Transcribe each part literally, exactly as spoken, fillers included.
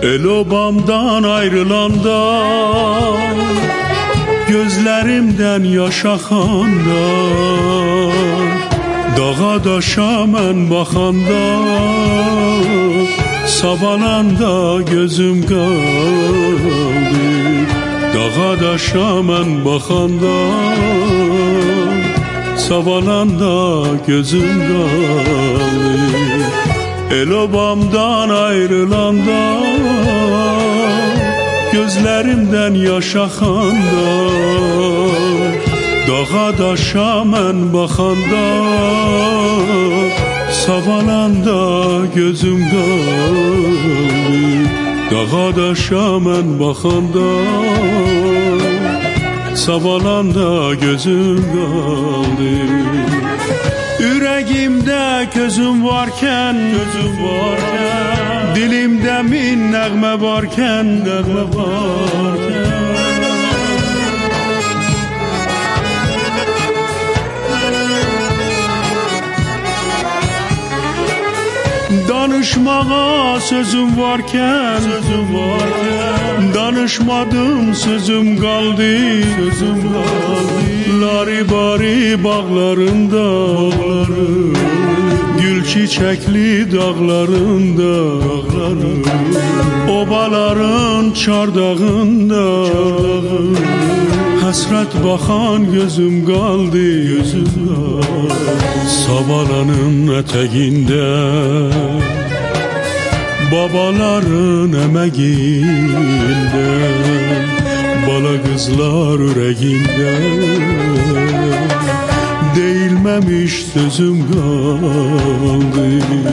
El obamdan ayrılanda, gözlerimden yaş akanda, dağa daşa mən baxanda, savalanda gözüm qaldı. Dağa daşa mən baxanda, savalanda gözüm qaldı. El obamdan ayrılanda, gözlerimden yaş akanda, dağa daşa mən baxanda, savalanda gözüm qaldı. Dağa daşa mən baxanda, savalanda gözüm qaldı. Ürəyimdə gözüm varkən, gözüm varkən, dilimdə min nəğmə varkən, nəğmə varkən. Danışmağa sözüm varkən, sözüm varkən, danışmadım sözüm qaldı, sözüm qaldı. Lari bari bağlarında, bağlarım, gül çiçekli dağlarında, dağlarım, obaların çardağında, çardağım, həsrət baxan gözüm qaldı, gözüm qaldı. Savalanın ətəğində, babaların əməyində, bala qızlar ürəyində, deyilməmiş sözüm qaldı.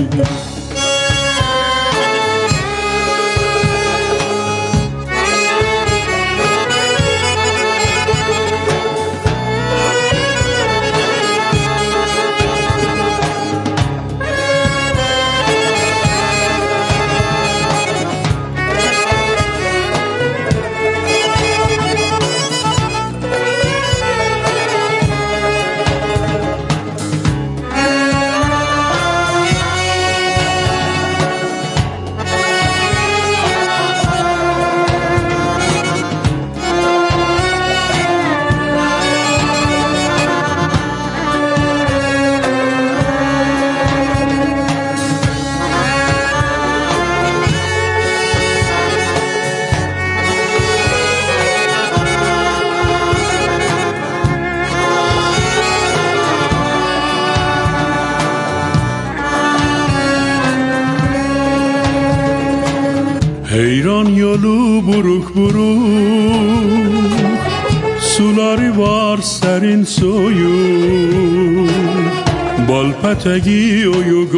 Heyran yolu buruk buruk, suları var serin soyuk, bal peteği oyuk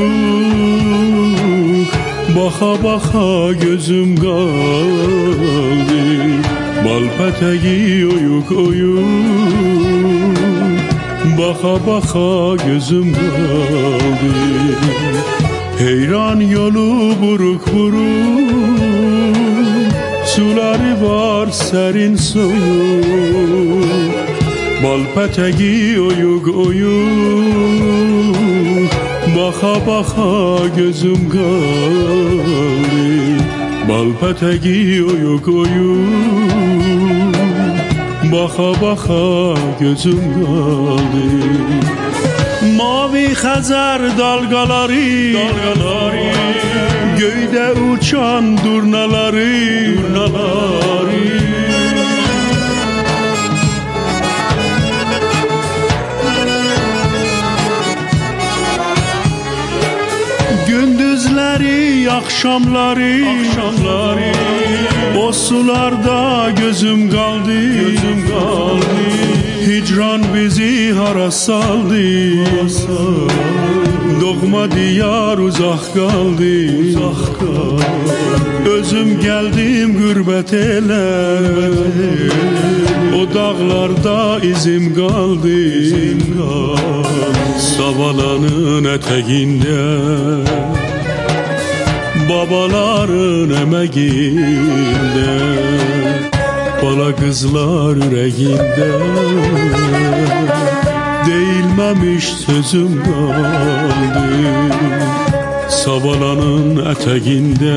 oyuk, baka baka gözüm qaldı. Bal peteği oyuk oyuk, baka baka gözüm qaldı. Heyran yolu buruk buruk, suları var serin soyuk, bal peteği oyuk oyuk, baka baka gözüm qaldı. Bal peteği oyuk oyuk, baka baka gözüm qaldı. Mavi Xəzər dalgaları, dalgaları, göydə uçan durnaları, durnaları. Gündüzləri, axşamları, axşamları, o sularda gözüm qaldı, gözüm qaldı. Hicran bizi hara saldı, doğma diyar uzaq qaldı, uzaq qaldı. Özüm gəldim qürbət elə, o dağlarda izim qaldı, izim qaldı. Savalanın ətəğində, babaların əməyində, bala qızlar ürəyində, değilmemiş sözüm qaldı. Sabalanın eteğinde,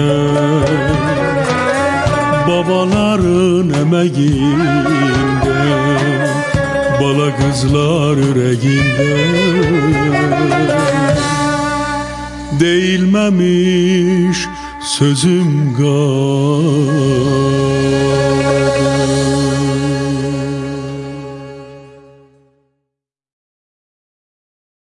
babaların emeğinde, bala kızlar yüreğinde. Değilmemiş sözüm gar.